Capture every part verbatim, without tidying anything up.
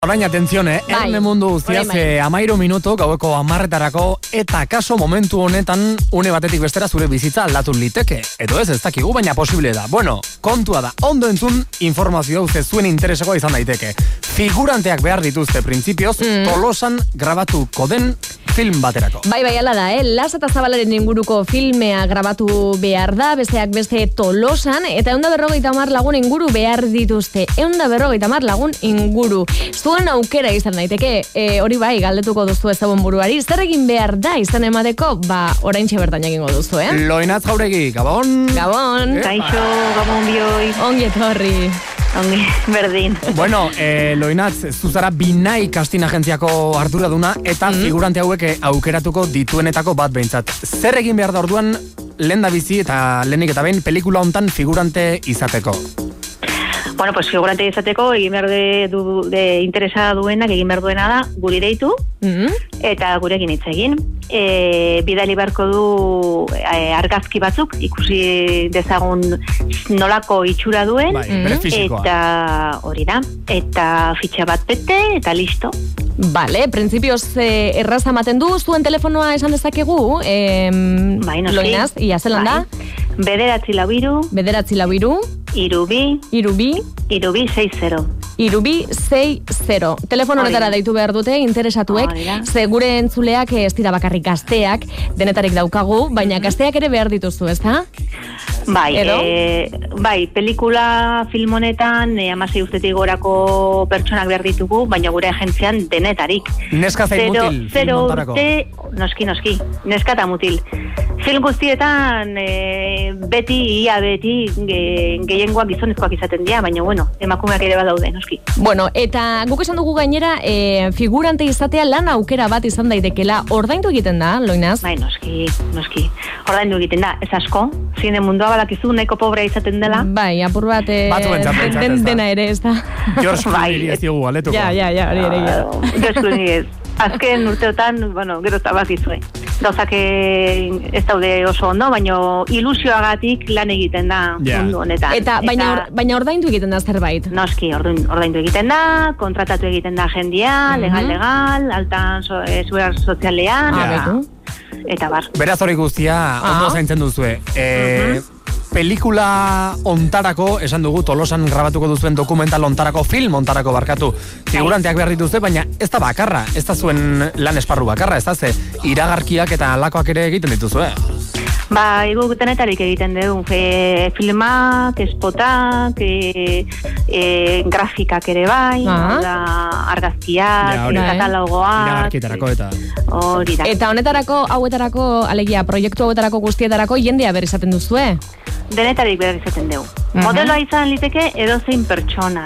Orain, atenzione, eh? Erne mundu guztiaz amairu minutu, gaueko amarretarako, eta kaso momentu honetan, une batetik bestera zure bizitza aldatu liteke. Edo ez, ez dakigu, baina posible da. Bueno, kontua da, ondo entzun informazio uste zuen intereseko izan daiteke. Figuranteak behar dituzte, printzipioz, mm. Tolosan grabatuko den film baterako. Bai, bai, ala da, eh? Las eta Zabalaren inguruko filmea grabatu behar da, besteak beste Tolosan, eta eunda berrogeita hamar lagun inguru behar dituzte. Eunda berrogeita hamar lagun inguru. Zuen aukera izan daiteke, e, hori bai, galdetuko duzu ezagun buruari, zer egin behar da izan emateko, ba, oraintxe bertan egingo duzu, eh? Loinatz Jauregi, Gabon! Gabon! Eh, Kaixo, Gabon bioi! Ongi etorri! Ongi, berdin. Bueno, eh, Loinatz, zuzara Binai kastin agentziako arduraduna, eta mm. figurante hauek aukeratuko dituenetako bat behintzat. Zer egin behar da orduan, lehen da bizi eta lehenik eta behin pelikula hontan figurante izateko? Bueno, pues figurante izateko egin behar de, du, de interesa duenak egin behar duena da guri deitu mm-hmm. eta gurekin hitz egin. E, bidali beharko du e, argazki batzuk ikusi dezagun nolako itxura duen bai, mm-hmm. eta hori da, eta fitxa bat bete eta listo. Vale, printzipioz eh, erraza ematen du, zuen telefonoa esan dezakegu, eh, bai, no Loinaz, ia zelan da? Bederatzi lau iru. Bederatzi lau iru. Irubi. Irubi. Irubi sei zero. Irubi sei zero. Telefono honetara deitu behar dute, interesatuek, ze gure entzuleak ez dira bakarrik gazteak, denetarik daukagu, baina gazteak ere behar dituzu, ez da? Bai, e, bai, pelikula film honetan e, amasei urtetik gorako pertsonak behar ditugu, baina gure agentzian denetarik. Neska zein mutil, film montarako. Noski, noski, neska eta mutil. Film guztietan e, beti, ia beti, ge, gehiengoak gizonezkoak izaten dira, baina bueno, emakumeak ere badaude, noski. Bueno, eta guk esan dugu gainera, e, figurante izatea lan aukera bat izan daitekela, ordaindu egiten da, Loinaz? Bai, noski, noski. Ordaindu egiten da, ez asko, zine mundua balakizu, nahiko pobrea izaten dela. Bai, apur bat, e, den, den, dena ere, ez da. George Clooney ez diogu aletuko. Ja, ja, ja, hori ere. George Clooney ez. Azken urteotan, bueno, gero eta bakizue. Gauzak ez daude oso ondo, baina ilusioagatik lan egiten da yeah. mundu honetan. Eta, baina, or, baina ordaindu egiten da zerbait? Noski, ordaindu egiten da, kontratatu egiten da jendia, mm-hmm. legal-legal, altan so, e, zuer sozialean, yeah. eta bar. Beraz hori guztia, ah. ondo zaintzen duzue. E, mm-hmm. Pelikula ontarako, esan dugu, Tolosan grabatuko duzuen dokumental ontarako, film ontarako barkatu, figuranteak behar dituzte, baina ez da bakarra, ez da zuen lan esparru bakarra, ez da ze, iragarkiak eta lakoak ere egiten dituzue. Ba, egu denetarik egiten dugu, e, filmak, espotak, e, e, grafikak ere bai, ah. da, argazkiak, ja, katalogoak. Iragarkietarako eta. Hori da. Eta honetarako, hauetarako, alegia, proiektu hauetarako guztietarako jendea berri izaten duzue? Denetarik berri izaten dugu. Uh-huh. Modeloa izan liteke edozein pertsona.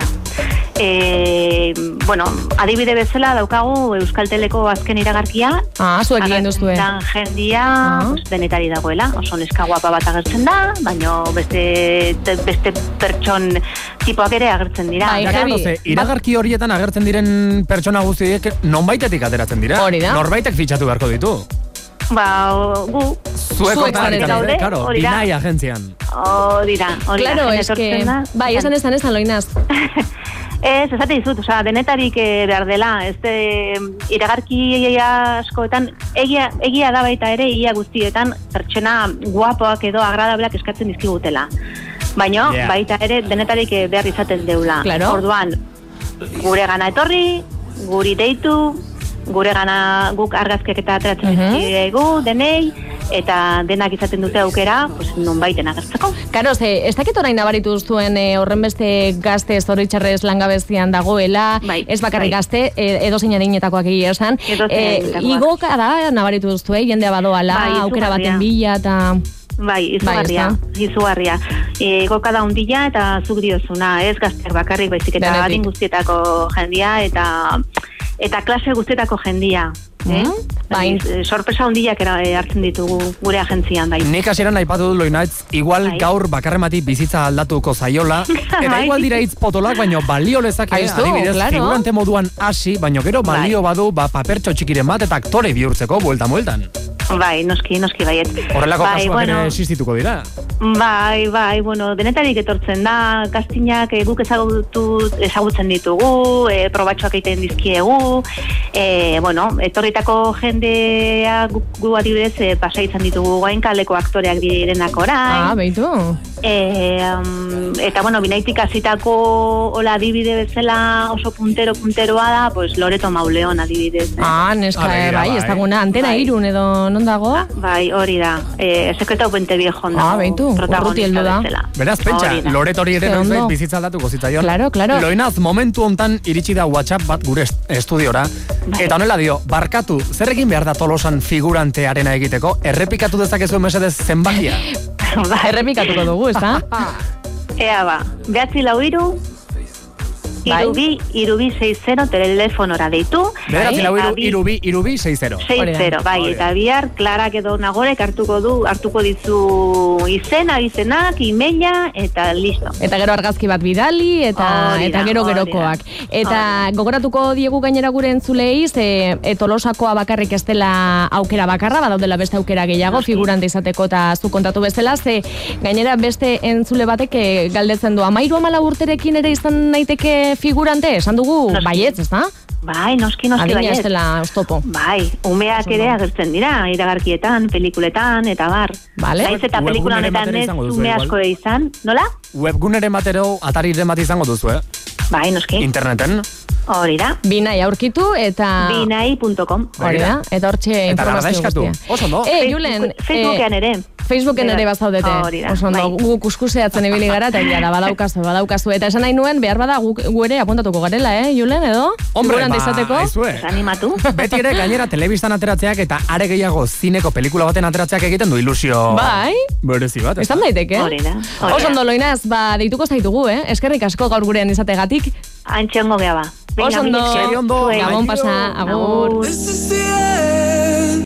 E, bueno, adibide bezala daukagu Euskalteleko azken iragarkia. Ah, zuek egin duzue. Jendia, uh-huh. pues, denetari dagoela. Oso neska guapa bat agertzen da, baina beste, beste pertson tipoak ere agertzen dira. Bai, Jakatu, ze, iragarki horietan agertzen diren pertsona guztiek nonbaitetik ateratzen dira. Hori da. Norbaitek fitxatu beharko ditu. Ba, gu... Zueko daude, karo, Binai agentzian. Hori da, hori da. Claro, es que... Bai, esan esan esan, Loinaz. Ez, esate dizut, oza, denetarik eh, behar dela, ez de, iragarki askoetan, egia, egia da baita ere, egia guztietan, pertsona guapoak edo agradableak eskatzen dizkigutela. Baina, yeah. baita ere, denetarik behar izaten deula. Claro. Orduan, gure gana etorri, guri deitu, gure gana guk argazkiak eta ateratzen uh-huh. dizkigu, denei, eta denak izaten dute aukera, pues, non baiten agertzeko. Karo, ze, ez dakit orain nabaritu zuen e, horren beste gazte zoritxarrez langabezian dagoela, bai, ez bakarrik bai. gazte, e, edo zein adinetakoak egia esan. E, igoka da, nabaritu duzue, jendea badoala, bai, aukera baten bila, eta... Bai, izugarria, bai, izugarria. E, goka da hundila eta zuk diozuna, ez gazteak bakarrik, baizik eta adin guztietako jendia, eta eta klase guztietako jendia. Eh? Bai, sorpresa hundiak hartzen ditugu gure agentzian, bai. Nik hasieran aipatu dut, Loinatz, igual bai. Gaur bakarremati bizitza aldatuko zaiola, eta bai. Igual dira hitz potolak, baino balio lezake, adibidez, claro. Figurante moduan hasi, baino gero balio bai. Badu, ba, papertxo txikiren bat, eta aktore bihurtzeko, bueltan-bueltan. Bai, noski, noski baiet. Horrelako bai, kasuak bueno, ere existituko dira. Bai, bai, bueno, denetarik etortzen da, kastinak e, guk ezagutu, ezagutzen ditugu, e, probatxoak egiten dizkiegu, e, bueno, etorritako jendea gu, gu adibidez e, pasa izan ditugu gain kaleko aktoreak direnak orain. Ah, beitu. E, um, eta, bueno, binaitik azitako hola adibide bezala oso puntero punteroa da, pues Loreto Mauleon adibidez. Eh? Ah, neska, ah, bai, bai, ez daguna, antena bai. Irun edo non dago? Ah, bai, hori da. Eh, Sekreto Puente Viejo dago. Ah, beitu, urruti heldu da. Beraz, pentsa, Loreto hori ere noizbait bizitza aldatuko zitzaion. Claro, claro. Loinaz, momentu hontan iritsi da WhatsApp bat gure estudiora. Bai. Eta honela dio, barkatu, zer egin behar da Tolosan figurantearena egiteko? Errepikatu dezakezu mesedez zenbakia? Ba, errepikatuko dugu, ez da? Ea ba, behatzi lau iru, irubi, irubi seis zero, telefonora deitu. Behatzi lau iru, irubi, irubi seis zero. seis zero, bai, eta bihar, Klarak edo Nagorek hartuko du, hartuko dizu izena, izenak, emaila, eta listo. Eta gero argazki bat bidali, eta orida, eta gero gerokoak. Eta orida. Gogoratuko diegu gainera gure entzulei, ze e, Tolosakoa bakarrik ez dela aukera bakarra, badaudela beste aukera gehiago, okay. Figurante izateko eta zu kontatu bezala, ze gainera beste entzule batek galdetzen du, amairu amala urterekin ere izan naiteke figurante, esan dugu noski. Baietz, ez da? Bai, noski, noski baietz. Adina ez dela oztopo. Bai, umeak ere agertzen dira, iragarkietan, pelikuletan, eta bar. Vale. Zaiz eta pelikula honetan ez ume asko izan, nola? Webguneren batero, atariren bat izango duzu, eh? Bai, noski. Interneten. Hori da. Binai aurkitu eta... binai punto com. Hori da. Eta hortxe informazio guztia. Oso no? Eh, Julen. Facebookean ere. Facebooken ere bazaudete. Oso ondo, gu kuskuseatzen ibili gara, eta ja, badaukazu, badaukazu. Eta esan nahi nuen, behar bada gu, gu ere apuntatuko garela, eh, Julen, edo? Hombre, ba, aizue. Animatu. Beti ere, gainera, telebistan ateratzeak eta are gehiago zineko pelikula baten ateratzeak egiten du ilusio... Bai. Berezi bat. Estan daiteke. Hori da. Oso ondo, Loinaz, ba, deituko zaitugu, eh? Eskerrik asko gaur gurean izategatik. Antxongo gea ba. Oso ondo, ondo, gabon pasa, agur.